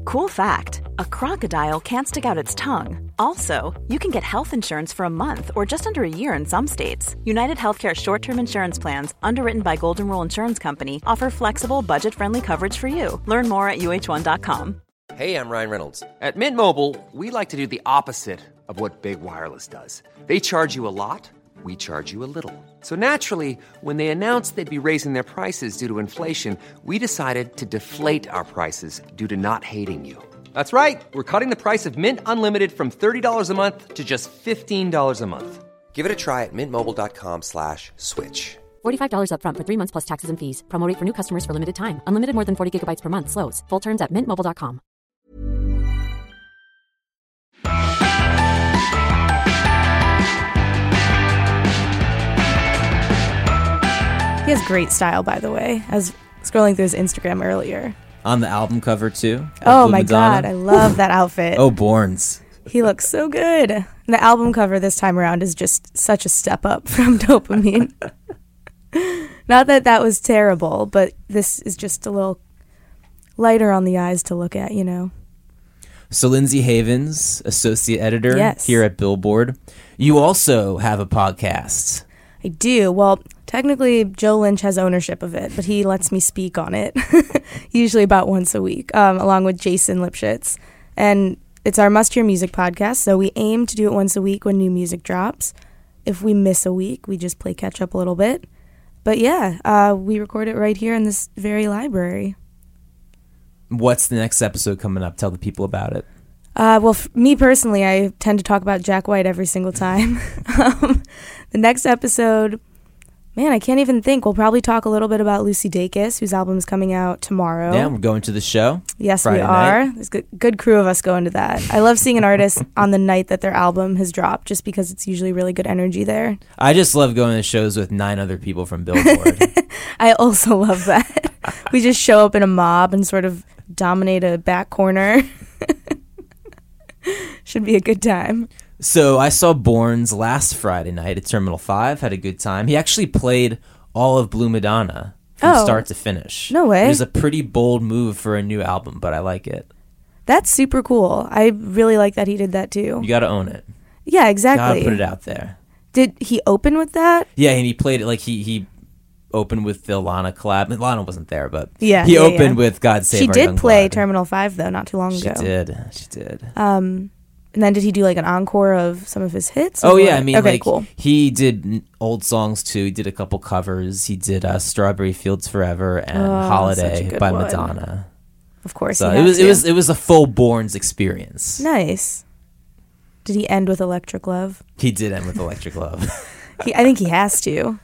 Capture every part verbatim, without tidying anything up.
Cool fact, a crocodile can't stick out its tongue. Also, you can get health insurance for a month or just under a year in some states. United Healthcare short-term insurance plans, underwritten by Golden Rule Insurance Company, offer flexible, budget-friendly coverage for you. Learn more at U H one dot com. Hey, I'm Ryan Reynolds. At Mint Mobile, we like to do the opposite of what Big Wireless does. They charge you a lot, we charge you a little. So naturally, when they announced they'd be raising their prices due to inflation, we decided to deflate our prices due to not hating you. That's right. We're cutting the price of Mint Unlimited from thirty dollars a month to just fifteen dollars a month. Give it a try at mintmobile.com slash switch. forty-five dollars up front for three months plus taxes and fees. Promo rate for new customers for limited time. Unlimited more than forty gigabytes per month. Slows full terms at mint mobile dot com. He has great style, by the way. I was scrolling through his Instagram earlier. On the album cover, too. Oh, Blue my Madonna. God. I love that outfit. Oh, Borns. He looks so good. And the album cover this time around is just such a step up from Dopamine. Not that that was terrible, but this is just a little lighter on the eyes to look at, you know. So Lindsay Havens, associate editor yes. here at Billboard. You also have a podcast. I do. Well, technically, Joe Lynch has ownership of it, but he lets me speak on it, usually about once a week, um, along with Jason Lipschitz. And it's our must-hear music podcast, so we aim to do it once a week when new music drops. If we miss a week, we just play catch-up a little bit. But yeah, uh, we record it right here in this very library. What's the next episode coming up? Tell the people about it. Uh, well, f- me personally, I tend to talk about Jack White every single time. um, the next episode, man, I can't even think. We'll probably talk a little bit about Lucy Dacus, whose album is coming out tomorrow. Yeah, we're going to the show. Yes, Friday we are. night. There's a good, good crew of us going to that. I love seeing an artist on the night that their album has dropped, just because it's usually really good energy there. I just love going to shows with nine other people from Billboard. I also love that. We just show up in a mob and sort of dominate a back corner. Should be a good time. So I saw Borns last Friday night at Terminal five, had a good time. He actually played all of Blue Madonna from Oh. start to finish. No way. It was a pretty bold move for a new album, but I like it. That's super cool. I really like that he did that too. You got to own it. Yeah, exactly. Got to put it out there. Did he open with that? Yeah, and he played it like he he opened with the Lana collab. Lana wasn't there, but Yeah, he yeah, opened yeah. with God Save She Our did Young play Blood. Terminal five though, not too long She ago. did. She did. Um, and then did he do like an encore of some of his hits? Oh or yeah, what? I mean, okay, like cool. he did n- old songs too. He did a couple covers. He did uh, "Strawberry Fields Forever" and Oh, such a "Holiday" good by one. Madonna. Of course, So he it had was to. it was it was a full Borns experience. Nice. Did he end with Electric Love? He did end with "Electric Love." He, I think he has to.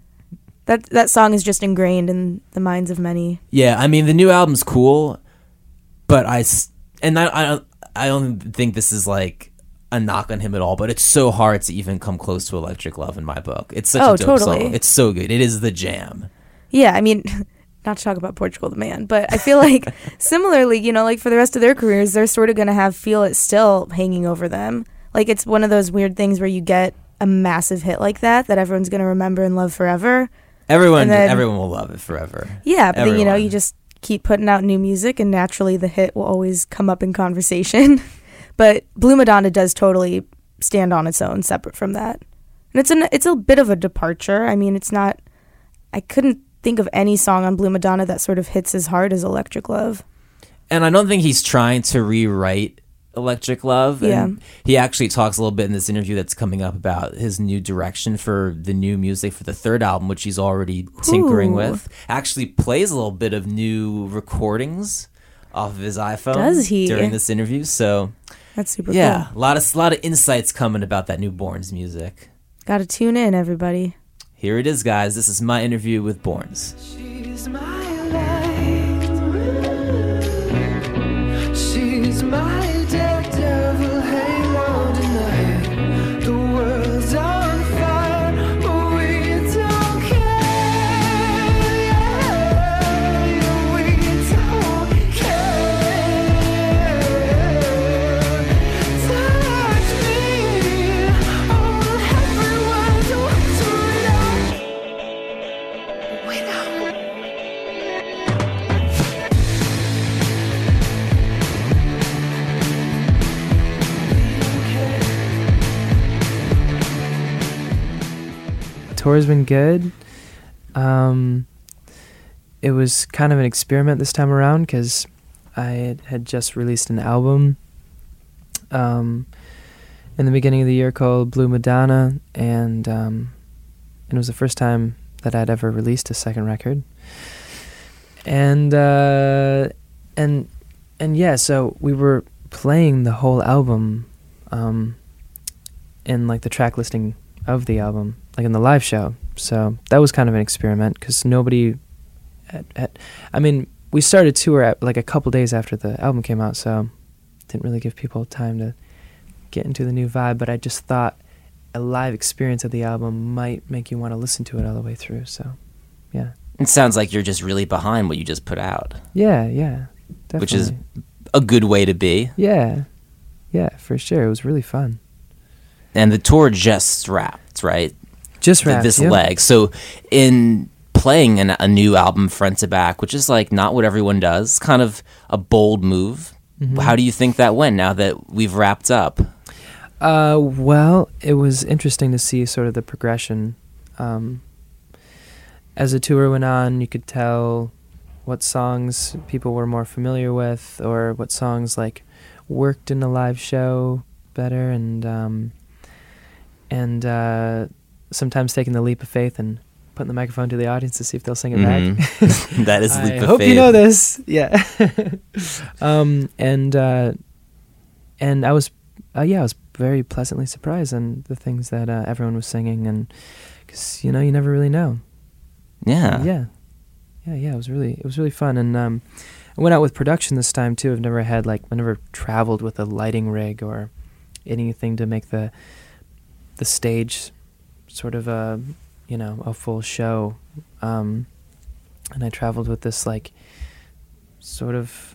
That that song is just ingrained in the minds of many. Yeah, I mean the new album's cool, but I s- and I I don't, I don't think this is like a knock on him at all. But it's so hard to even come close to "Electric Love" in my book. It's such Oh, a dope totally. song. It's so good. It is the jam. Yeah, I mean, not to talk about Portugal the Man, but I feel like similarly, you know, like for the rest of their careers, they're sort of going to have Feel It still hanging over them. Like it's one of those weird things where you get a massive hit like that that everyone's going to remember and love forever. Everyone And then- everyone will love it forever. Yeah, but then, you know, Everyone. you just keep putting out new music and naturally the hit will always come up in conversation. But Blue Madonna does totally stand on its own separate from that. And it's an it's a bit of a departure. I mean, it's not I couldn't think of any song on Blue Madonna that sort of hits as hard as Electric Love. And I don't think he's trying to rewrite Electric Love. Yeah. And he actually talks a little bit in this interview that's coming up about his new direction for the new music for the third album, which he's already tinkering Ooh. with. Actually plays a little bit of new recordings off of his iPhone Does he? during this interview. So That's super yeah, cool. a lot of a lot of insights coming about that new Borns music. Got to tune in, everybody. Here it is, guys. This is my interview with Borns. She's my light. She's my dead devil. Hang on tonight. The world's on fire. We don't care. We don't care. Touch me. All everyone wants to know. Wait up. tour's been good. Um, it was kind of an experiment this time around because I had, had just released an album um, in the beginning of the year called Blue Madonna, and, um, and it was the first time that I'd ever released a second record. And uh, and and yeah, so we were playing the whole album um, in like the track listing of the album, like in the live show. So that was kind of an experiment because nobody, had, had, I mean, we started tour at like a couple days after the album came out, so didn't really give people time to get into the new vibe. But I just thought a live experience of the album might make you want to listen to it all the way through. So, yeah. It sounds like you're just really behind what you just put out. Yeah, yeah, definitely. Which is a good way to be. Yeah, yeah, for sure. It was really fun. And the tour just wrapped, right? Just wrapped, This yep. leg. So in playing an, a new album front to back, which is like not what everyone does, kind of a bold move. Mm-hmm. How do you think that went now that we've wrapped up? Uh, well, it was interesting to see sort of the progression. Um, as the tour went on, you could tell what songs people were more familiar with, or what songs like worked in a live show better, and um, and uh, sometimes taking the leap of faith and putting the microphone to the audience to see if they'll sing it back. Mm-hmm. That is the leap I of hope faith. you know this. Yeah. um, and uh, and I was, uh, yeah, I was very pleasantly surprised on the things that uh, everyone was singing, and because you know you never really know. Yeah. Yeah. Yeah, yeah. It was really, it was really fun, and um, I went out with production this time too. I've never had like, I never traveled with a lighting rig or anything to make the the stage sort of a, you know, a full show. Um, and I traveled with this like sort of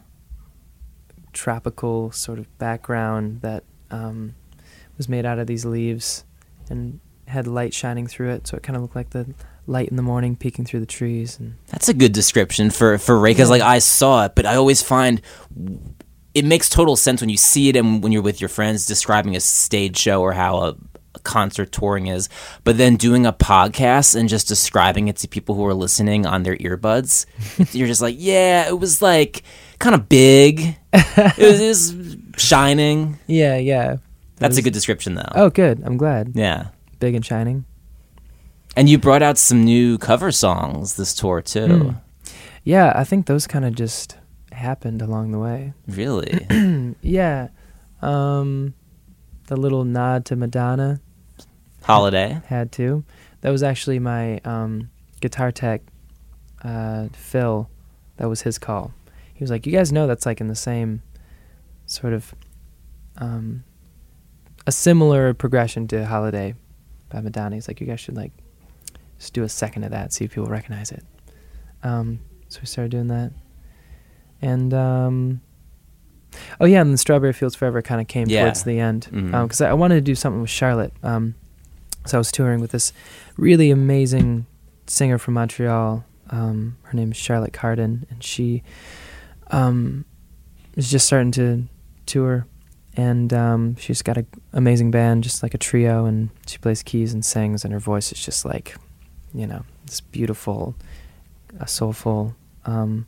tropical sort of background that um, was made out of these leaves and had light shining through it, so it kind of looked like the light in the morning peeking through the trees. And That's a good description for, for Ray, because like I saw it, but I always find it makes total sense when you see it and when you're with your friends describing a stage show or how a, a concert touring is, but then doing a podcast and just describing it to people who are listening on their earbuds, you're just like, yeah, it was like kind of big. it, was, it was shining. yeah, yeah. That's was, a good description though. Oh, good. I'm glad. Yeah. Big and shining. And you brought out some new cover songs this tour too. Mm. Yeah, I think those kind of just happened along the way. Really? Yeah. Um, the little nod to Madonna. Holiday. Had to. That was actually my um, guitar tech, uh, Phil. That was his call. He was like, you guys know that's like in the same sort of, um, a similar progression to Holiday by Madonna. He's like, you guys should like just do a second of that, see if people recognize it. Um, so we started doing that. And, um, oh yeah, and then Strawberry Fields Forever kind of came Yeah. towards the end. Mhm. Um, 'cause I, I wanted to do something with Charlotte. Um, so I was touring with this really amazing singer from Montreal. Um, her name is Charlotte Cardin, and she um, is just starting to tour. And um, she's got an amazing band, just like a trio, and she plays keys and sings, and her voice is just like, you know, this beautiful, uh, soulful, um,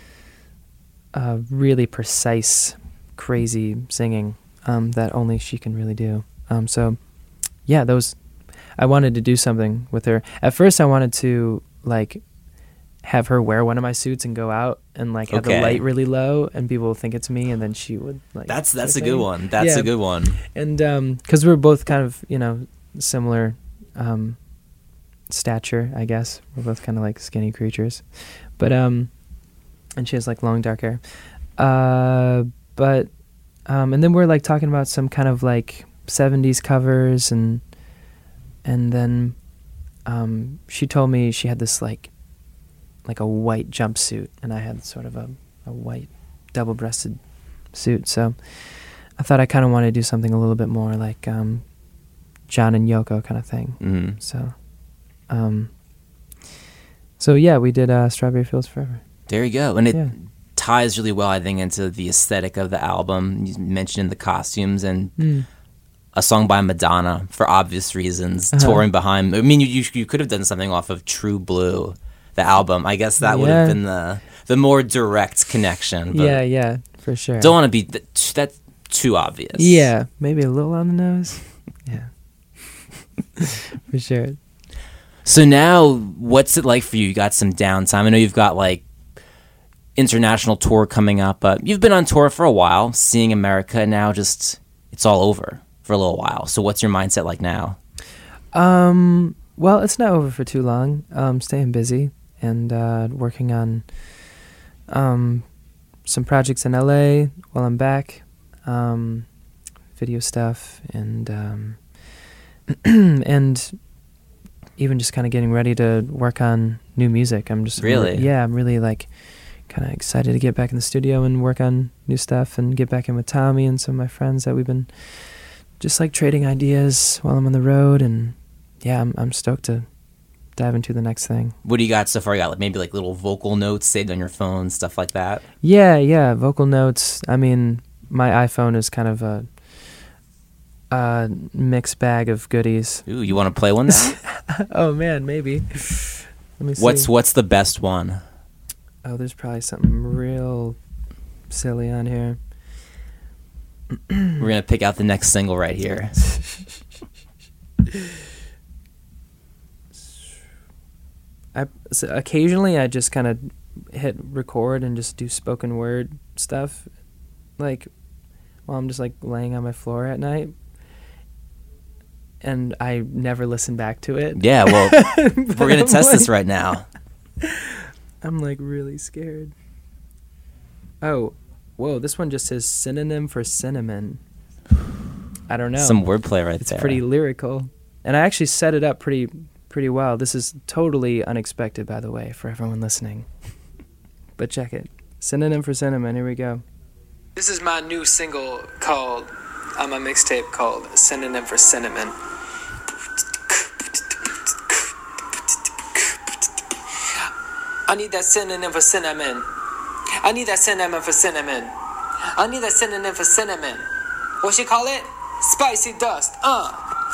uh, really precise, crazy singing um, that only she can really do. Um, so, yeah, those. I wanted to do something with her. At first, I wanted to like have her wear one of my suits and go out and like have Okay. the light really low, and people would think it's me, and then she would like. That's that's a sort of good thing. one. That's Yeah. a good one. And um, because we're both kind of, you know, similar um, stature, I guess. We're both kind of like skinny creatures, but um, and she has like long dark hair. Uh, but um, and then we're like talking about some kind of like seventies covers, and and then um, she told me she had this like like a white jumpsuit, and I had sort of a, a white double-breasted suit. So I thought I kind of wanted to do something a little bit more like um, John and Yoko kind of thing. Mm. So, um, so yeah, we did uh, Strawberry Fields Forever. There you go. And it Yeah. ties really well, I think, into the aesthetic of the album. You mentioned the costumes, and Mm. a song by Madonna for obvious reasons, Uh-huh. touring behind. I mean, you, you you could have done something off of True Blue, the album. I guess that would have Yeah. been the the more direct connection. But Yeah, yeah, for sure. don't want to be th- that's too obvious. Yeah, maybe a little on the nose. Yeah, for sure. So now, what's it like for you? You got some downtime. I know you've got like international tour coming up, but you've been on tour for a while, seeing America. Now, just it's all over for a little while. So, what's your mindset like now? Um, well, it's not over for too long. Um, staying busy and uh, working on um, some projects in L A while I'm back, um, video stuff, and um, and even just kind of getting ready to work on new music. I'm just Really? yeah, I'm really like kind of excited to get back in the studio and work on new stuff and get back in with Tommy and some of my friends that we've been just like trading ideas while I'm on the road. And yeah, I'm I'm stoked to dive into the next thing. What do you got so far? You got like maybe like little vocal notes saved on your phone, stuff like that. Yeah, yeah, vocal notes. I mean, my iPhone is kind of a, a mixed bag of goodies. Ooh, you want to play one now? Oh man, maybe. Let me see. what's what's the best one? Oh, there's probably something real silly on here. We're gonna pick out the next single right here. I so occasionally I just kind of hit record and just do spoken word stuff, like while I'm just like laying on my floor at night, and I never listen back to it. Yeah, well, we're gonna I'm test this like- right now. I'm like really scared. Oh, whoa! This one just says synonym for cinnamon. I don't know. Some wordplay right It's there. pretty lyrical, and I actually set it up pretty pretty well. This is totally unexpected, by the way, for everyone listening. But check it. Synonym for cinnamon. Here we go. This is my new single called on my mixtape called Synonym for Cinnamon. I need that synonym for cinnamon. I need that synonym for cinnamon. I need that synonym for cinnamon. What she call it? Spicy dust. Uh.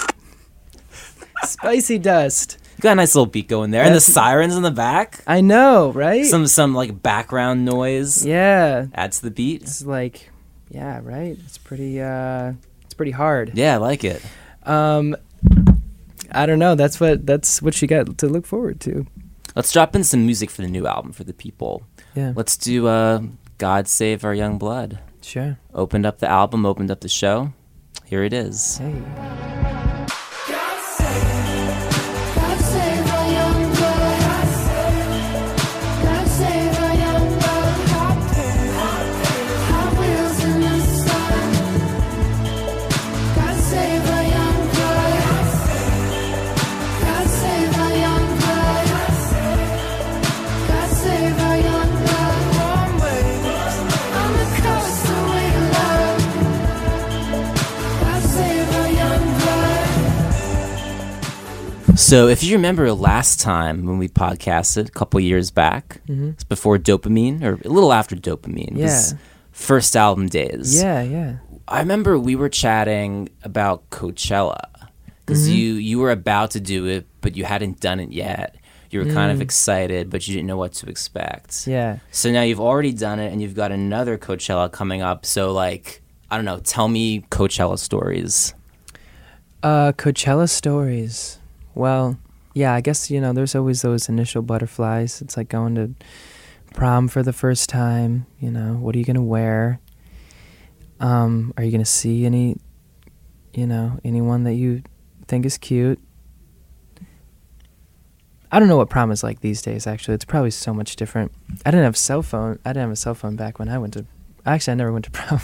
Spicy dust. You got a nice little beat going there, and the That's- sirens in the back. I know, right? Some some like background noise yeah. adds to the beat. It's like, yeah, right. It's pretty. Uh, it's pretty hard. Yeah, I like it. Um, I don't know. That's what. That's what you got to look forward to. Let's drop in some music for the new album for the people. Yeah. Let's do uh, "God Save Our Young Blood." Sure. Opened up the album, opened up the show. Here it is. Hey. God save our young blood. God save our young blood. Hot wheels in the sun. God save our young blood. God save our young blood. God save our young blood. Warm waves on the coast of we love. God save our young blood. So, if you remember last time when we podcasted a couple years back, it's before Dopamine, or a little after Dopamine. It was Yeah. first album days. Yeah. Yeah. I remember we were chatting about Coachella because you you were about to do it, but you hadn't done it yet. You were kind of excited, but you didn't know what to expect. Yeah. So now you've already done it, and you've got another Coachella coming up. So, like, I don't know, tell me Coachella stories. Uh, Coachella stories. Well, yeah, I guess, you know, there's always those initial butterflies. It's like going to prom for the first time. You know, what are you going to wear? Um, are you going to see any, you know, anyone that you think is cute? I don't know what prom is like these days, actually. It's probably so much different. I didn't have cell phone. I didn't have a cell phone back when I went to, actually, I never went to prom.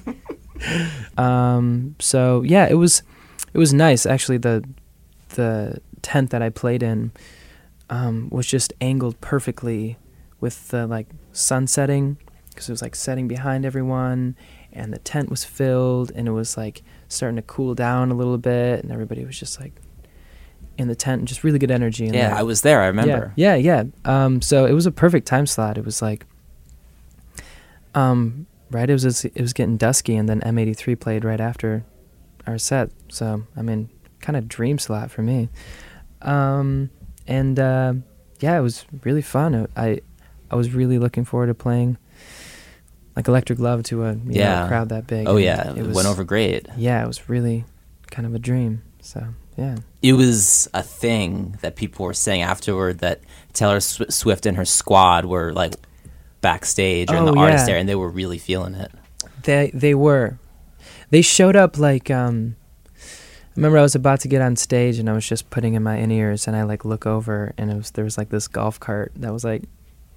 um, so, yeah, it was, it was nice. Actually, the, the tent that I played in um, was just angled perfectly with the like sun setting, because it was like setting behind everyone, and the tent was filled, and it was like starting to cool down a little bit, and everybody was just like in the tent, and just really good energy. In Yeah, there. I was there. I remember. Yeah, yeah, yeah. Um, so it was a perfect time slot. It was like, um, right. It was it was getting dusky, and then M eighty-three played right after our set. So I mean, kind of dream slot for me. Um, and uh, yeah, it was really fun. I I was really looking forward to playing like Electric Love to a you Yeah. know, crowd that big. Oh And yeah, it went over great. Yeah, it was really kind of a dream. So yeah. It was a thing that people were saying afterward that Taylor Sw- Swift and her squad were like backstage or in Oh, the artist yeah. area, and they were really feeling it. They they were. They showed up like um I remember I was about to get on stage and I was just putting in my in-ears and I like look over and it was there was like this golf cart that was like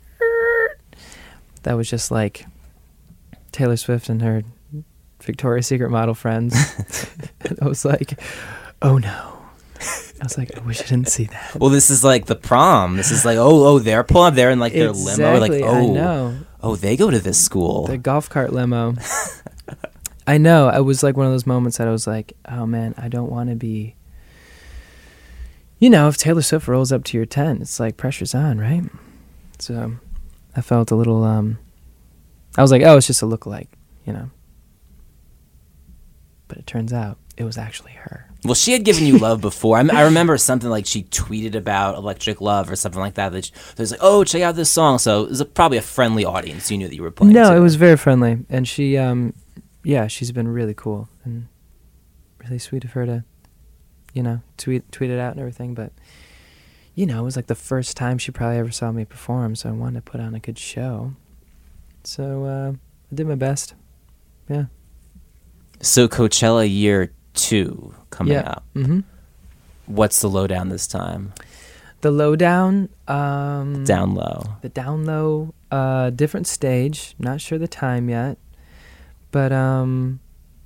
that was just like Taylor Swift and her Victoria's Secret model friends. And I was like, "Oh no." I was like, "I wish I didn't see that." Well, this is like the prom. This is like, oh, oh, they're pulling up there in like their limo. Like, Exactly, oh, I know. oh, they go to this school. The golf cart limo. I know. It was like one of those moments that I was like, oh man, I don't want to be. You know, if Taylor Swift rolls up to your tent, it's like pressure's on, right? So I felt a little, um, I was like, oh, it's just a lookalike, you know. But it turns out it was actually her. Well, she had given you love before. I, m- I remember something like she tweeted about Electric Love or something like that. That she, that was like, oh, check out this song. So it was a, probably a friendly audience. You knew that you were playing. No, to. it was very friendly. And she, um, yeah, she's been really cool and really sweet of her to, you know, tweet tweet it out and everything. But, you know, it was like the first time she probably ever saw me perform, so I wanted to put on a good show. So uh, I did my best. Yeah. So Coachella year two coming yeah. up. Mm-hmm. What's the lowdown this time? The lowdown. Um, Down low. The down low. Uh, different stage. Not sure the time yet. But um,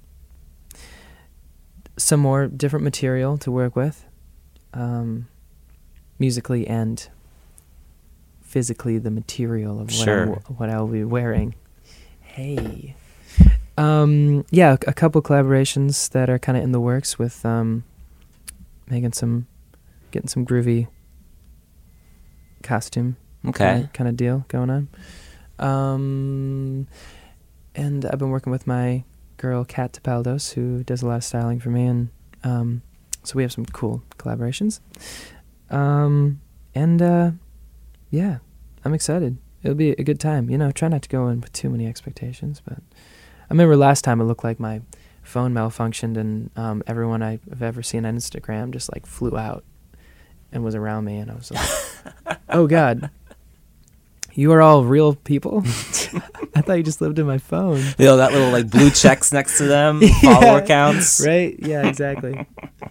some more different material to work with, um, musically and physically. The material of what, Sure. I'm, what I'll be wearing. Hey, um, yeah, a, a couple collaborations that are kind of in the works with um, making some, getting some groovy costume. Okay. Kind of deal going on. Um. And I've been working with my girl, Kat Tapaldos, who does a lot of styling for me. And um, so we have some cool collaborations. Um, and, uh, yeah, I'm excited. It'll be a good time. You know, try not to go in with too many expectations. But I remember last time it looked like my phone malfunctioned and um, everyone I've ever seen on Instagram just, like, flew out and was around me. And I was like, oh, God. You are all real people? I thought you just lived in my phone. You know, that little like blue checks next to them, follower counts. Right? Yeah, exactly.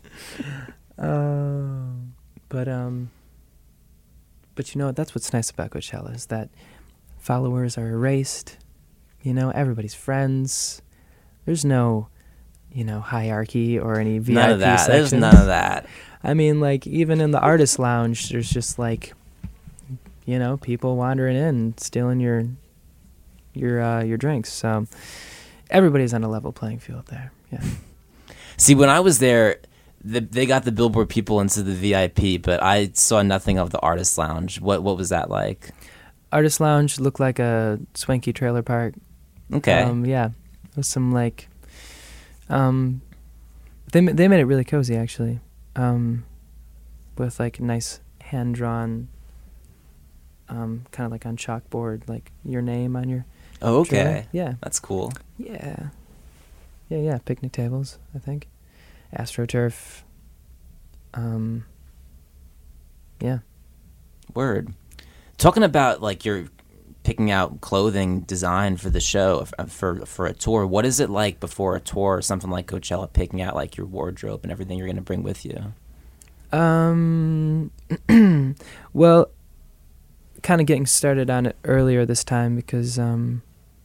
Um, but um, but you know what? That's what's nice about Coachella is that followers are erased. You know, everybody's friends. There's no, you know, hierarchy or any V I P None of that. sections. There's none of that. I mean, like even in the artist lounge, there's just like, you know, people wandering in, stealing your your uh, your drinks. So everybody's on a level playing field there. Yeah. See, when I was there, the, they got the Billboard people into the V I P, but I saw nothing of the artist lounge. What what was that like? Artist lounge looked like a swanky trailer park. Okay. Um, yeah, with some like, um, they ma- they made it really cozy actually, um, with like nice hand drawn. Um, kind of like on chalkboard, like your name on your. oh, okay. tray. Yeah. That's cool. Yeah. Yeah, yeah. Picnic tables, I think. AstroTurf. Um. Yeah. Word. Talking about like you're picking out clothing design for the show f- for for a tour. What is it like before a tour or something like Coachella? Picking out like your wardrobe and everything you're going to bring with you. Um. Well. Kind of getting started on it earlier this time because, um,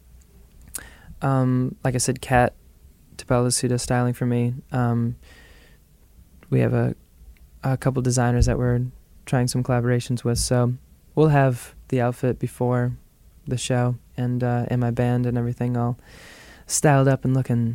um, like I said, Kat Tapaldos, who does styling for me. Um, we have a a couple designers that we're trying some collaborations with, so we'll have the outfit before the show and uh, and my band and everything all styled up and looking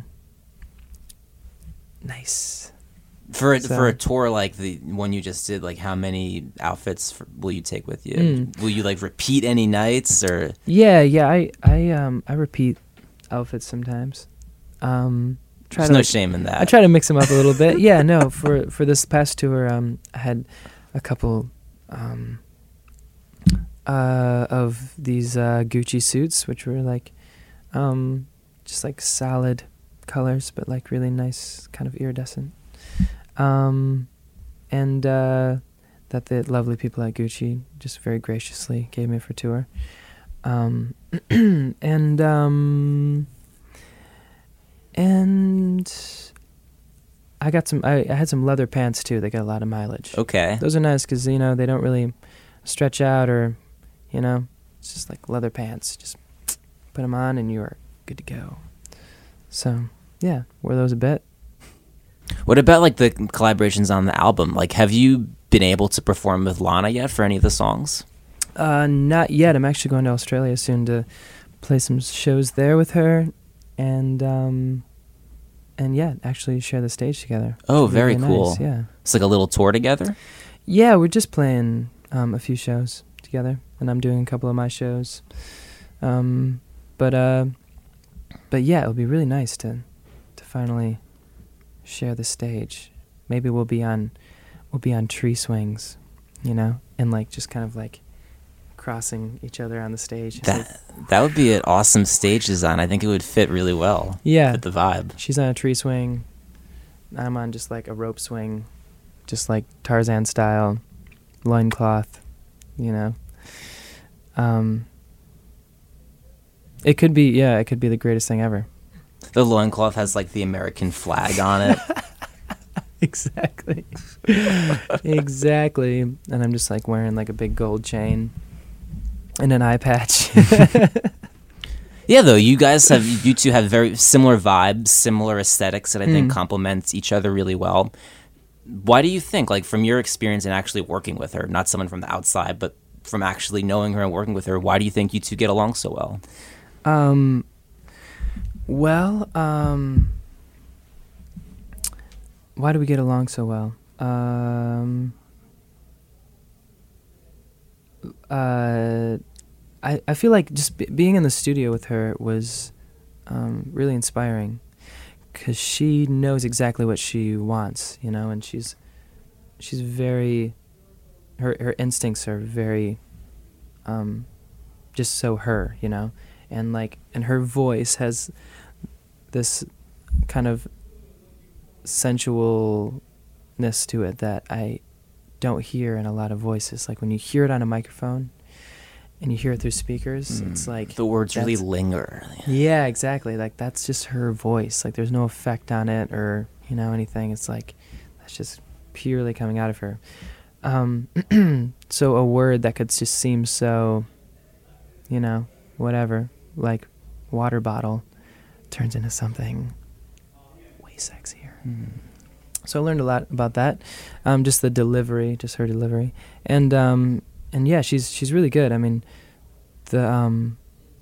nice. For a, So- for a tour like the one you just did, like how many outfits for, will you take with you? Mm. Will you like repeat any nights or? Yeah, yeah. I I um I repeat outfits sometimes. Um, try There's to no like, shame in that. I try to mix them up a little bit. Yeah, no, for for this past tour, um, I had a couple um, uh, of these uh, Gucci suits, which were like um, just like solid colors, but like really nice, kind of iridescent. Um, and uh, that the lovely people at Gucci just very graciously gave me for tour. Um, and um, and I got some. I, I had some leather pants too. They got a lot of mileage. Okay. Those are nice because you know they don't really stretch out or, you know, it's just like leather pants. Just put them on and you are good to go. So yeah, wore those a bit. What about like the collaborations on the album? Like, have you been able to perform with Lana yet for any of the songs? Uh, not yet. I'm actually going to Australia soon to play some shows there with her, and um, and yeah, actually share the stage together. Oh, It'll be very really cool. nice, yeah, It's like a little tour together? yeah. We're just playing um, a few shows together, and I'm doing a couple of my shows. Um, but uh, but yeah, it'll be really nice to to finally share the stage. Maybe we'll be on we'll be on tree swings, you know, and like just kind of like crossing each other on the stage. It's like- That that would be an awesome stage design. I think it would fit really well. yeah. Fit the vibe. She's on a tree swing. I'm on just like a rope swing, just like Tarzan style, loincloth, you know. Um, it could be, yeah, it could be the greatest thing ever. The loincloth has like the American flag on it. Exactly. Exactly. And I'm just like wearing like a big gold chain and an eye patch. Yeah, though, you guys have, you two have very similar vibes, similar aesthetics that I think Mm. complements each other really well. Why do you think, like from your experience in actually working with her, not someone from the outside, but from actually knowing her and working with her, why do you think you two get along so well? Um, well, um, why do we get along so well? Um, uh, I, I feel like just b- being in the studio with her was um, really inspiring because she knows exactly what she wants, you know, and she's she's very, her, her instincts are very um, just so her, you know, and like, and her voice has this kind of sensualness to it that I don't hear in a lot of voices. Like when you hear it on a microphone and you hear it through speakers, it's like The words really that's- linger. yeah, exactly. Like that's just her voice. Like there's no effect on it or, you know, anything. It's like that's just purely coming out of her. Um, so a word that could just seem so, you know, whatever, like water bottle, turns into something way sexier. So I learned a lot about that. Um, just the delivery, just her delivery, and um, and yeah, she's she's really good. I mean, the um,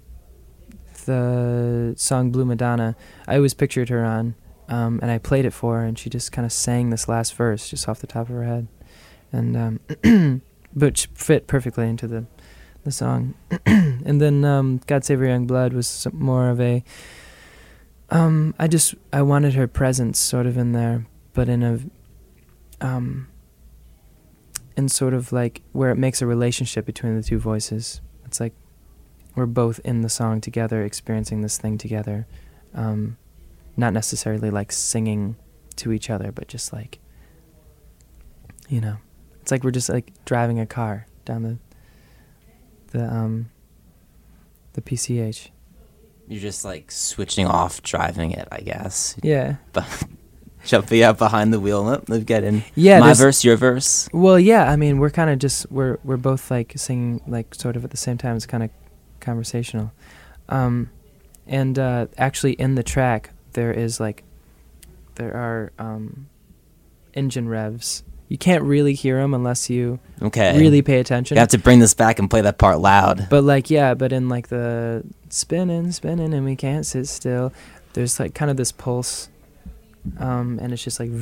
the song Blue Madonna, I always pictured her on, um, and I played it for her, and she just kind of sang this last verse just off the top of her head, and um, but she fit perfectly into the the song. And then um, God Save Our Young Blood was some more of a. Um, I just I wanted her presence sort of in there, but in a, um, in sort of like where it makes a relationship between the two voices. It's like we're both in the song together, experiencing this thing together, um, not necessarily like singing to each other, but just like, you know, it's like we're just like driving a car down the, the um, the P C H. You're just like switching off driving it, I guess. Yeah. But jumping out behind the wheel, and getting Yeah, my there's- verse, your verse. Well, yeah. I mean, we're kind of just we're we're both like singing like sort of at the same time. It's kind of conversational, um, and uh, actually in the track there is like there are um, engine revs. You can't really hear them unless you Okay. really pay attention. You have to bring this back and play that part loud. But like yeah, but in like the spinning, spinning, and we can't sit still. There's like kind of this pulse, um, and it's just like.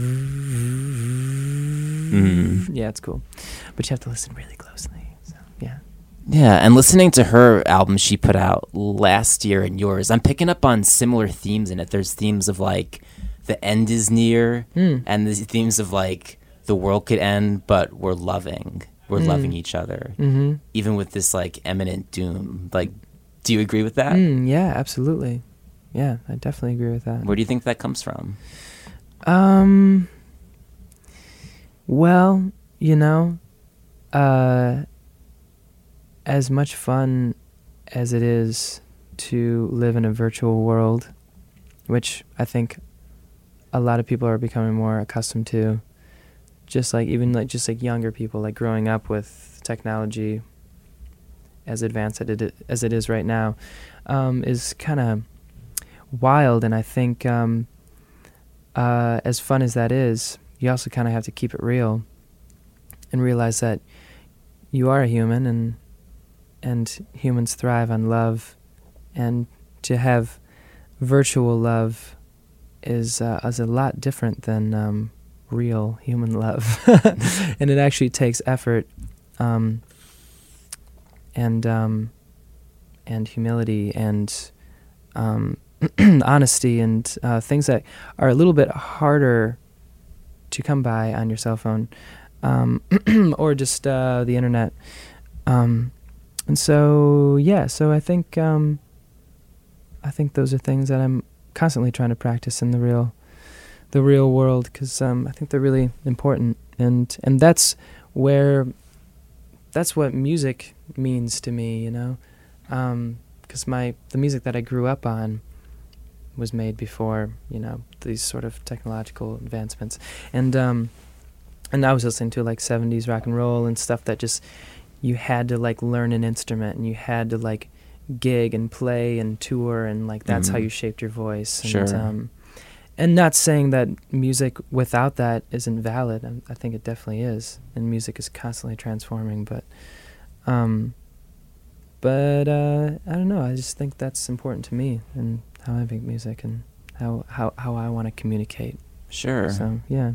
Mm. Yeah, it's cool, but you have to listen really closely. So yeah. Yeah, and listening to her album she put out last year and yours, I'm picking up on similar themes in it. There's themes of like the end is near, Mm. and the themes of like the world could end, but we're loving, we're Mm. loving each other, Mm-hmm. even with this like imminent doom. Like, do you agree with that? Mm, yeah, absolutely. Yeah, I definitely agree with that. Where do you think that comes from? Um. Well, you know, uh, as much fun as it is to live in a virtual world, which I think a lot of people are becoming more accustomed to, just like even like just like younger people, like growing up with technology as advanced as it as it is right now, um, is kind of wild. And I think um, uh, as fun as that is, you also kind of have to keep it real and realize that you are a human, and and humans thrive on love, and to have virtual love is uh, is a lot different than um, real human love, and it actually takes effort, um, and um, and humility and um, honesty and uh, things that are a little bit harder to come by on your cell phone, um, or just uh, the internet. Um, and so, yeah, so I think um, I think those are things that I'm constantly trying to practice in the real, the real world, because um, I think they're really important, and and that's where, that's what music means to me, you know, because my the music that I grew up on was made before, you know, these sort of technological advancements, and um, and I was listening to like seventies rock and roll and stuff that just, you had to like learn an instrument, and you had to like gig and play and tour, and like that's Mhm. how you shaped your voice. And, Sure. um, and not saying that music without that isn't valid. I, I think it definitely is, and music is constantly transforming. But, um, but uh, I don't know. I just think that's important to me, and how I make music, and how how how I want to communicate. Sure. So yeah.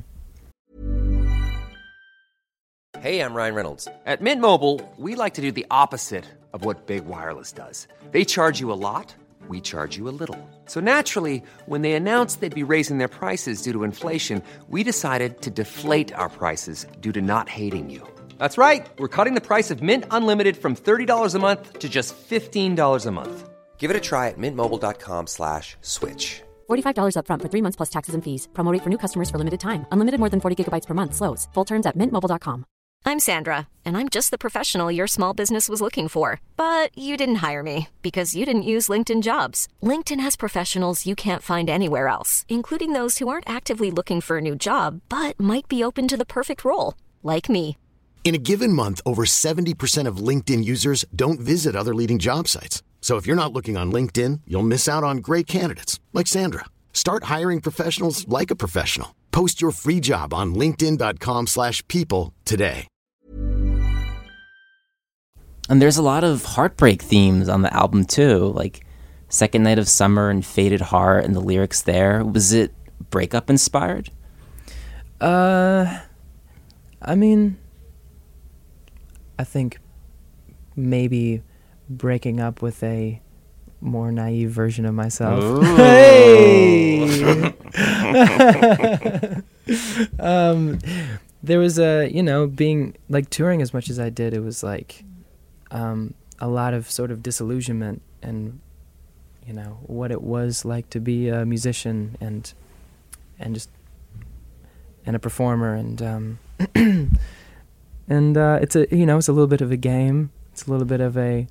Hey, I'm Ryan Reynolds. At Mint Mobile, we like to do the opposite of what Big Wireless does. They charge you a lot, we charge you a little. So naturally, when they announced they'd be raising their prices due to inflation, we decided to deflate our prices due to not hating you. That's right. We're cutting the price of Mint Unlimited from thirty dollars a month to just fifteen dollars a month. Give it a try at mintmobile.com slash switch. forty-five dollars up front for three months plus taxes and fees. Promo rate for new customers for limited time. Unlimited more than forty gigabytes per month. Slows full terms at mint mobile dot com. I'm Sandra, and I'm just the professional your small business was looking for. But you didn't hire me because you didn't use LinkedIn Jobs. LinkedIn has professionals you can't find anywhere else, including those who aren't actively looking for a new job, but might be open to the perfect role, like me. In a given month, over seventy percent of LinkedIn users don't visit other leading job sites. So if you're not looking on LinkedIn, you'll miss out on great candidates like Sandra. Start hiring professionals like a professional. Post your free job on linkedin.com slash people today. And there's a lot of heartbreak themes on the album too, like Second Night of Summer and Faded Heart, and the lyrics there. Was it breakup inspired? Uh, I mean, I think maybe breaking up with a more naive version of myself. Hey! um, there was a, you know, being like touring as much as I did, it was like um, a lot of sort of disillusionment, and you know what it was like to be a musician and and just and a performer, and um, and uh, it's a you know it's a little bit of a game. It's a little bit of a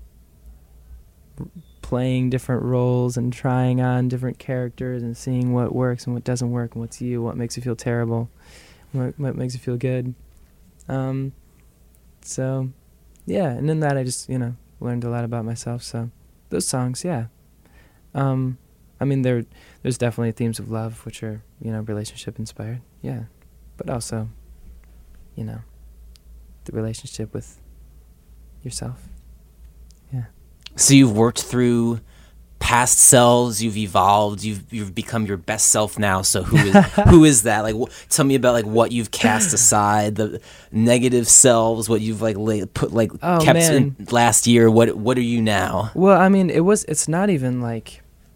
playing different roles and trying on different characters and seeing what works and what doesn't work, and what's you, what makes you feel terrible, what, what makes you feel good. Um, so, yeah, and in that I just, you know, learned a lot about myself. So, those songs, yeah. Um, I mean, there, there's definitely themes of love, which are, you know, relationship inspired, yeah. But also, you know, the relationship with yourself, yeah. So you've worked through past selves, you've evolved, you've you've become your best self now. So who is who is that? Like, wh- tell me about like what you've cast aside, the negative selves, what you've like la- put like Oh, kept man. in last year. What what are you now? Well, I mean, it was. It's not even like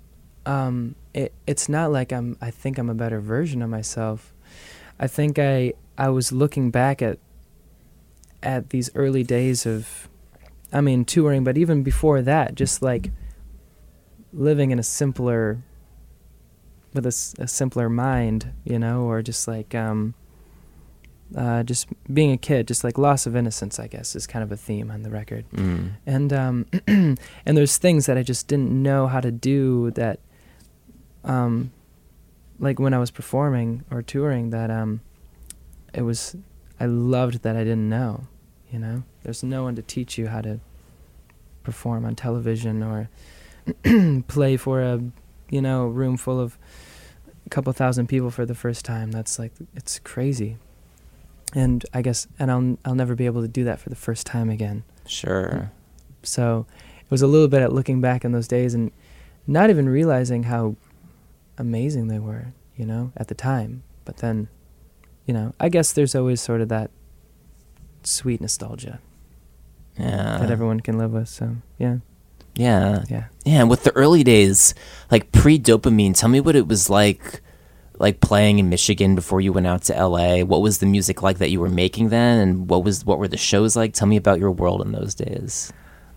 um, it it's not like I'm. I think I'm a better version of myself. I think I I was looking back at at these early days of, I mean, touring, but even before that, just like living in a simpler, with a, s- a simpler mind, you know, or just like um, uh, just being a kid, just like loss of innocence, I guess, is kind of a theme on the record. Mm. And um, and there's things that I just didn't know how to do that, um, like when I was performing or touring, that um, it was, I loved that I didn't know, you know? There's no one to teach you how to perform on television or play for a, you know, room full of a couple thousand people for the first time. That's like, it's crazy. And I guess, and I'll I'll never be able to do that for the first time again. Sure. So it was a little bit at looking back in those days and not even realizing how amazing they were, you know, at the time. But then, you know, I guess there's always sort of that sweet nostalgia Yeah. that everyone can live with. So, yeah. Yeah. Yeah. Yeah. And with the early days, like pre-dopamine, tell me what it was like, like playing in Michigan before you went out to L A. What was the music like that you were making then, and what was what were the shows like? Tell me about your world in those days.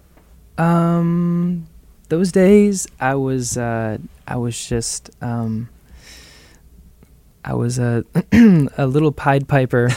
Um, those days I was uh, I was just um, I was a a little Pied Piper.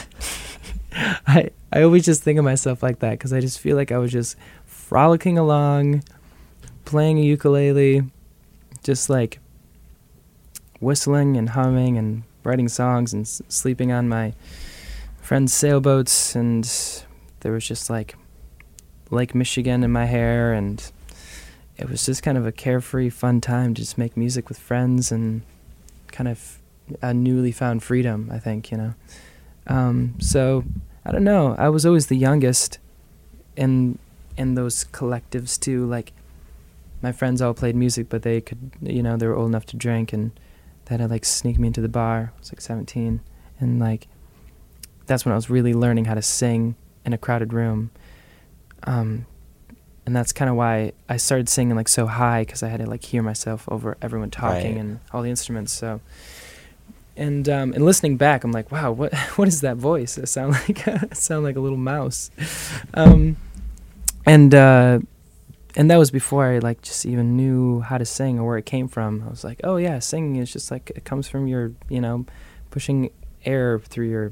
I I always just think of myself like that because I just feel like I was just frolicking along, playing a ukulele, just like whistling and humming and writing songs and s- sleeping on my friends' sailboats, and there was just like Lake Michigan in my hair, and it was just kind of a carefree, fun time to just make music with friends and kind of a newly found freedom, I think, you know. Um, so I don't know. I was always the youngest in in those collectives too. Like my friends all played music, but they could, you know, they were old enough to drink, and they had to like sneak me into the bar. I was like seventeen, and like that's when I was really learning how to sing in a crowded room. Um, and that's kind of why I started singing like so high, because I had to like hear myself over everyone talking Right. and all the instruments. So, and um, and listening back, I'm like, wow, what what is that voice? I sound like I sound like a little mouse. Um, and uh, and that was before I like just even knew how to sing or where it came from. I was like, oh yeah, singing is just like it comes from your, you know, pushing air through your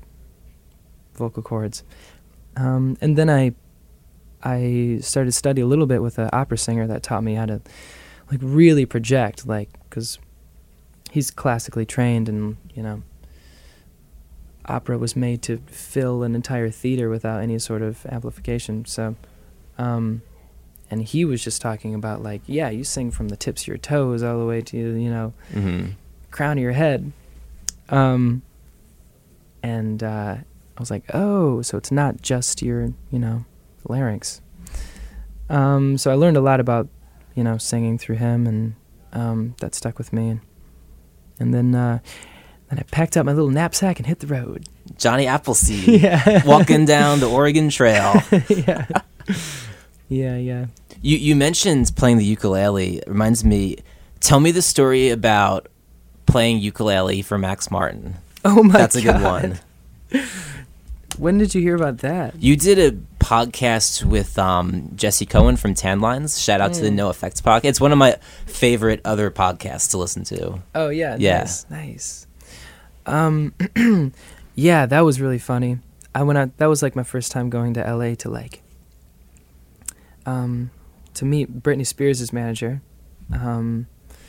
vocal cords. Um, and then I I started to study a little bit with an opera singer that taught me how to like really project, like, because he's classically trained, and you know, opera was made to fill an entire theater without any sort of amplification. So, um, and he was just talking about like, yeah, you sing from the tips of your toes all the way to, you know, Mm-hmm. crown of your head. Um, and uh, I was like, oh, so it's not just your, you know, larynx. Um, so I learned a lot about, you know, singing through him, and um, that stuck with me. And, and then, uh, then I packed up my little knapsack and hit the road. Johnny Appleseed, Yeah. walking down the Oregon Trail. yeah. Yeah, yeah. You you mentioned playing the ukulele. It reminds me. Tell me the story about playing ukulele for Max Martin. Oh my That's a God. good one. When did you hear about that? You did a podcast with um, Jesse Cohen from Tan Lines. Shout out to the Mm. No Effects podcast. It's one of my favorite other podcasts to listen to. Oh yeah, Yeah. nice, nice. Um, yeah, that was really funny. I went out. That was like my first time going to L A to like, um, to meet Britney Spears' manager. Um,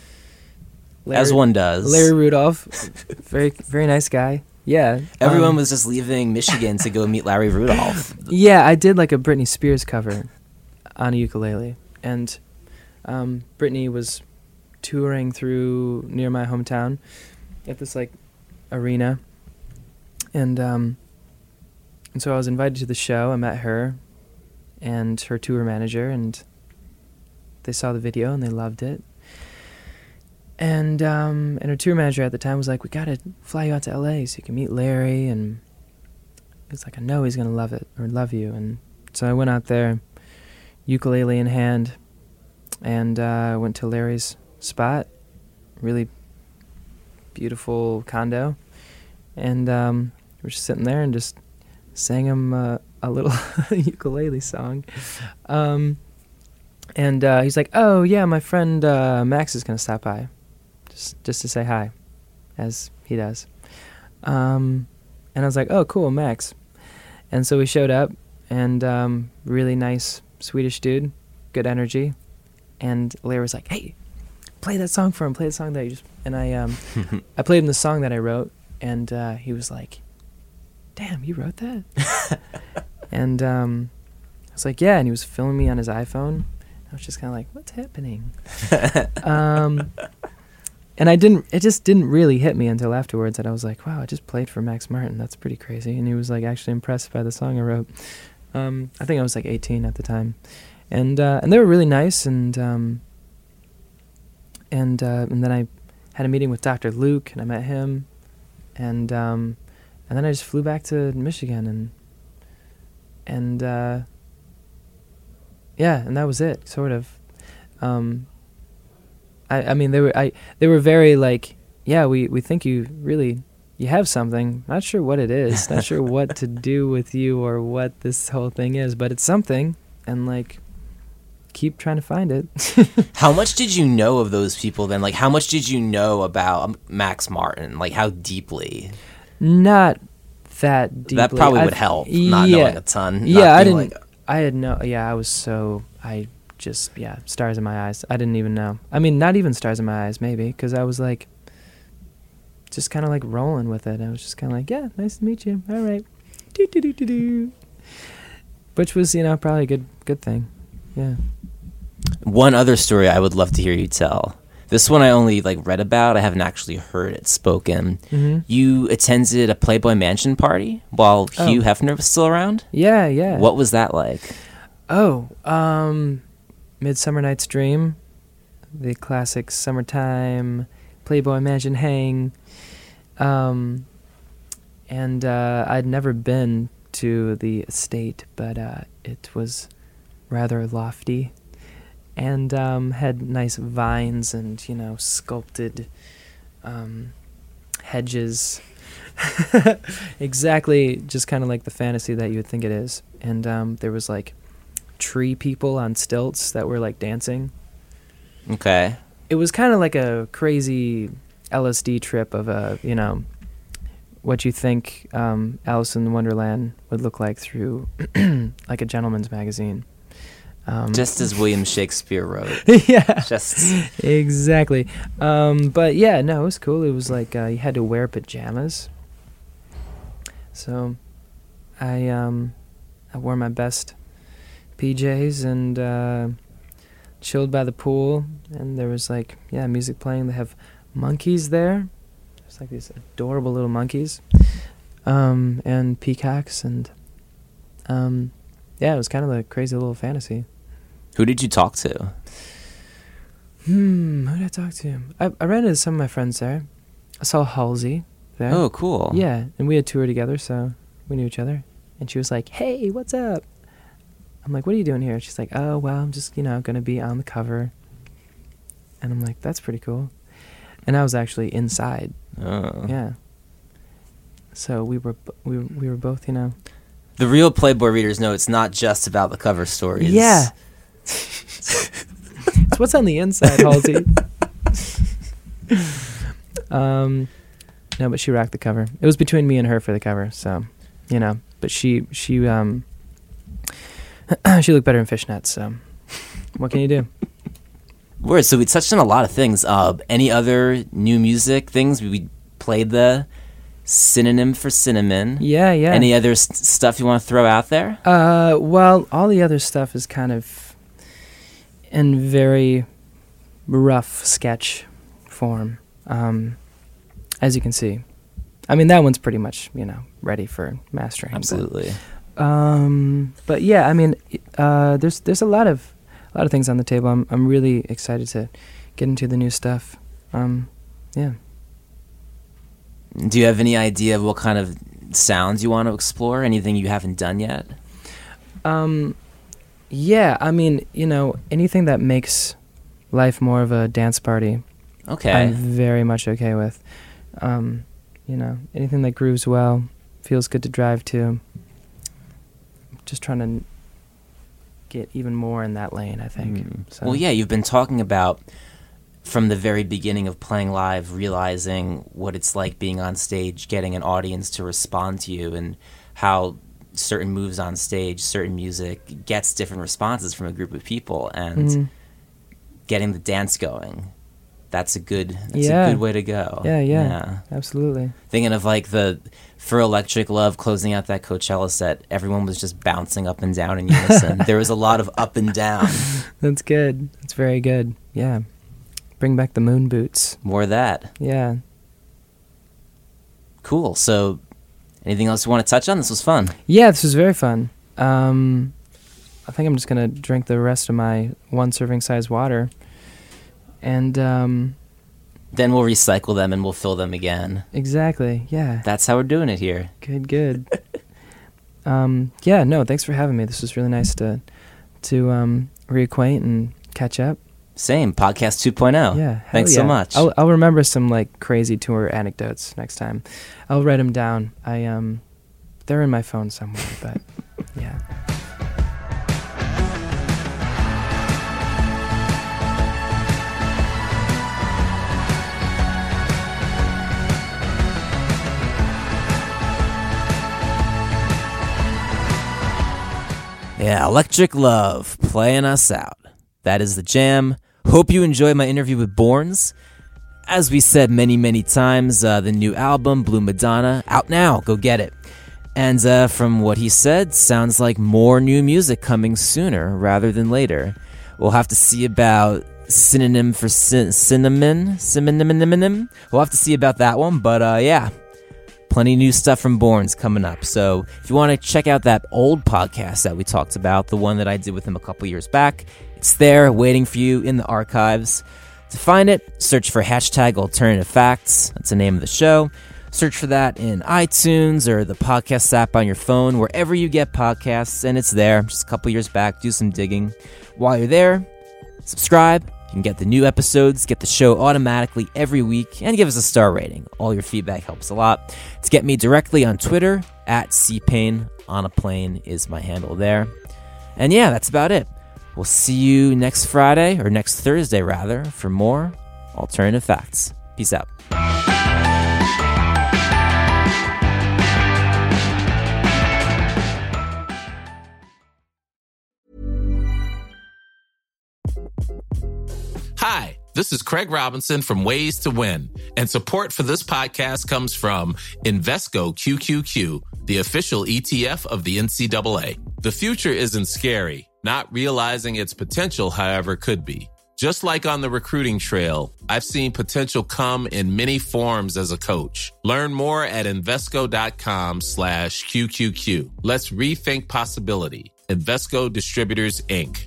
As one does. Larry Rudolph, very very nice guy. Yeah, Everyone um, was just leaving Michigan to go meet Larry Rudolph. Yeah, I did like a Britney Spears cover on a ukulele, and um, Britney was touring through near my hometown at this like arena, and um, and so I was invited to the show. I met her and her tour manager, and they saw the video and they loved it. And um, and her tour manager at the time was like, we gotta fly you out to L A so you can meet Larry. And it's like, I know he's gonna love it or love you. And so I went out there, ukulele in hand, and uh, went to Larry's spot really beautiful condo, and um, we're just sitting there and just sang him uh, a little ukulele song. Um, and uh, he's like, "Oh yeah, my friend uh, Max is gonna stop by, just just to say hi," as he does. Um, and I was like, "Oh cool, Max." And so we showed up, and um, really nice Swedish dude, good energy. And Larry was like, "Hey, play that song for him. Play the song that you just." And I um, I played him the song that I wrote, and uh, he was like, "Damn, you wrote that?" And um, I was like, "Yeah." And he was filming me on his iPhone. I was just kind of like, "What's happening?" um, and I didn't. It just didn't really hit me until afterwards that I was like, "Wow, I just played for Max Martin. That's pretty crazy." And he was like actually impressed by the song I wrote. Um, I think I was like eighteen at the time, and uh, and they were really nice. And um, and uh, and then I had a meeting with Doctor Luke, and I met him, and um, and then I just flew back to Michigan, and and uh, yeah, and that was it, sort of. Um, I I mean they were I they were very like, yeah, we, we think you really you have something. Not sure what it is. Not sure what to do with you or what this whole thing is, but it's something, and like, keep trying to find it. How much did you know of those people then? Like, how much did you know about um, Max Martin? Like, how deeply? Not that deeply. That probably I would th- help, not yeah. knowing a ton. not Yeah, I being didn't. like- I had no. Yeah, I was so. I just yeah, stars in my eyes. I didn't even know. I mean, not even stars in my eyes, maybe, because I was like, just kind of like rolling with it. I was just kind of like, yeah, nice to meet you. All right, do do do do do. Which was, you know, probably a good good thing. Yeah. One other story I would love to hear you tell. This one I only like read about. I haven't actually heard it spoken. Mm-hmm. You attended a Playboy Mansion party while Oh. Hugh Hefner was still around? Yeah, yeah. What was that like? Oh, um, Midsummer Night's Dream, the classic summertime Playboy Mansion hang. Um, and uh, I'd never been to the estate, but uh, it was rather lofty, and um, had nice vines and, you know, sculpted um, hedges. Exactly, just kind of like the fantasy that you would think it is. And um, there was like tree people on stilts that were like dancing. Okay. It was kind of like a crazy L S D trip of a, you know, what you think um, Alice in Wonderland would look like through like a gentleman's magazine. Um, Just as William Shakespeare wrote. yeah, Just exactly. Um, but yeah, no, it was cool. It was like uh, you had to wear pajamas. So I um, I wore my best P Js and uh, chilled by the pool, and there was like, yeah, music playing. They have monkeys there. There's like these adorable little monkeys, um, and peacocks, and um, yeah, it was kind of a crazy little fantasy. Who did you talk to? Hmm, who did I talk to? I, I ran into some of my friends there. I saw Halsey there. Oh, cool. Yeah, and we had toured together, so we knew each other. And she was like, "Hey, what's up?" I'm like, "What are you doing here?" She's like, "Oh, well, I'm just, you know, going to be on the cover." And I'm like, "That's pretty cool." And I was actually inside. Oh. Yeah. So we were b- we were, we were both, you know. The real Playboy readers know it's not just about the cover stories. Yeah. It's what's on the inside, Halsey. um, no, but she rocked the cover. It was between me and her for the cover, so, you know. But she she um she looked better in fishnets. So, what can you do? Word. So we touched on a lot of things. Uh, any other new music things? We played the synonym for cinnamon. Yeah, yeah. Any other st- stuff you want to throw out there? Uh, well, all the other stuff is kind of in very rough sketch form, um, as you can see. I mean, that one's pretty much, you know, ready for mastering. Absolutely. But, um, but yeah, I mean, uh, there's there's a lot of a lot of things on the table. I'm I'm really excited to get into the new stuff. Um, yeah. Do you have any idea of what kind of sounds you want to explore? Anything you haven't done yet? Um, yeah, I mean, you know, anything that makes life more of a dance party Okay. I'm very much okay with. Um, you know, anything that grooves well, feels good to drive to. Just trying to get even more in that lane, I think. Mm. So. Well, yeah, you've been talking about from the very beginning of playing live, realizing what it's like being on stage, getting an audience to respond to you, and how certain moves on stage, certain music gets different responses from a group of people, and Mm. getting the dance going. That's a good. That's Yeah. a good way to go. Yeah, yeah, yeah. absolutely. Thinking of like the for Electric Love closing out that Coachella set, everyone was just bouncing up and down in unison. There was a lot of up and down. That's good. That's very good. Yeah. Bring back the moon boots. More of that. Yeah. Cool. So, anything else you want to touch on? This was fun. Yeah, this was very fun. Um, I think I'm just gonna drink the rest of my one serving size water, and um, Then we'll recycle them and we'll fill them again. exactly, yeah. That's how we're doing it here. Good, good. um, yeah, no, thanks for having me. This was really nice to to um, reacquaint and catch up. Same. Podcast two point oh. Yeah, hell Thanks so yeah. much. I'll I'll remember some like crazy tour anecdotes next time. I'll write them down. I um, they're in my phone somewhere, but yeah. Yeah, Electric Love playing us out. That is the jam. Hope you enjoyed my interview with Borns. As we said many, many times, uh, the new album, Blue Madonna, out now. Go get it. And uh, from what he said, sounds like more new music coming sooner rather than later. We'll have to see about synonym for cin- cinnamon. Cinnamon. We'll have to see about that one. But uh, yeah. Plenty of new stuff from Borns coming up. So if you want to check out that old podcast that we talked about, the one that I did with him a couple years back, it's there waiting for you in the archives. To find it, search for hashtag alternative facts. That's the name of the show. Search for that in iTunes or the podcast app on your phone, wherever you get podcasts, and it's there. Just a couple years back, do some digging. While you're there, subscribe. You can get the new episodes, get the show automatically every week, and give us a star rating. All your feedback helps a lot. To get me directly on Twitter, at C-Pain on a plane is my handle there. And yeah, that's about it. We'll see you next Friday, or next Thursday rather, for more Alternative Facts. Peace out. Hi, this is Craig Robinson from Ways to Win, and support for this podcast comes from Invesco Q Q Q, the official E T F of the N C double A. The future isn't scary. Not realizing its potential, however, could be. Just like on the recruiting trail, I've seen potential come in many forms as a coach. Learn more at Invesco.com slash QQQ. Let's rethink possibility. Invesco Distributors, Incorporated.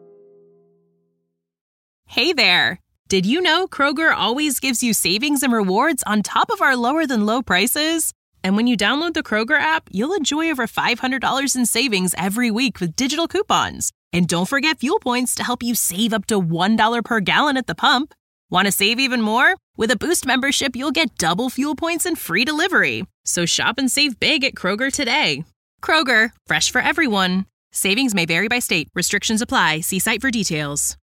Hey there! Did you know Kroger always gives you savings and rewards on top of our lower than low prices? And when you download the Kroger app, you'll enjoy over five hundred dollars in savings every week with digital coupons. And don't forget fuel points to help you save up to one dollar per gallon at the pump. Want to save even more? With a Boost membership, you'll get double fuel points and free delivery. So shop and save big at Kroger today. Kroger, fresh for everyone. Savings may vary by state. Restrictions apply. See site for details.